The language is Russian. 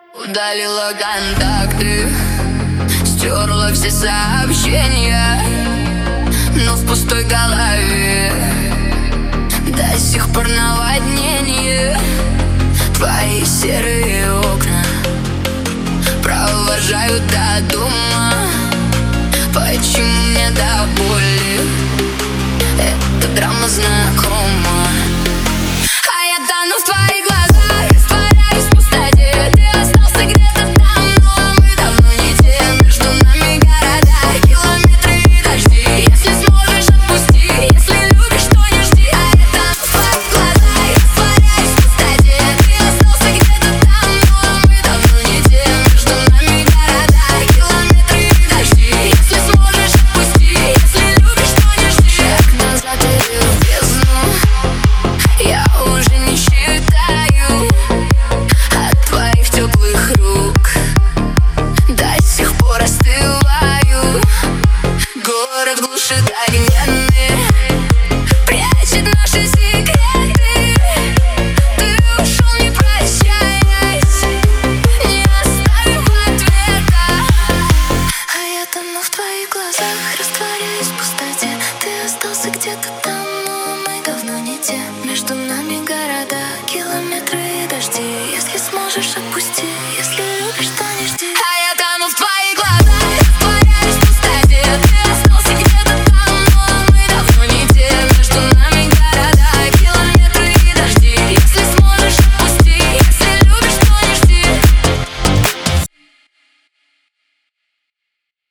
Удалила контакты, стерла все сообщения, но в пустой голове до сих пор наводнение. Твои серые окна провожают до дома. Почему мне до боли эта драма знакома? А я тону в твоих глазах, растворяюсь в пустоте. Ты остался где-то там, но мы давно не те. Между нами города, километры и дожди. Если сможешь, отпусти, если любишь, то не жди. А я тону в твоих глазах, растворяюсь в пустоте. Ты остался где-то там, но мы давно не те. Между нами города, километры и дожди. Если сможешь, отпусти, если любишь, то не жди. Шаг назад или в бездну я уже не считаю. От твоих теплых рук до сих пор остываю. Город глушит огнями, прячет наши секреты. Ты ушел, не прощаясь, не оставив ответа. А я тону в твоих глазах, растворяюсь в пустоте. Ты остался где-то там, но мы давно не те. Между нами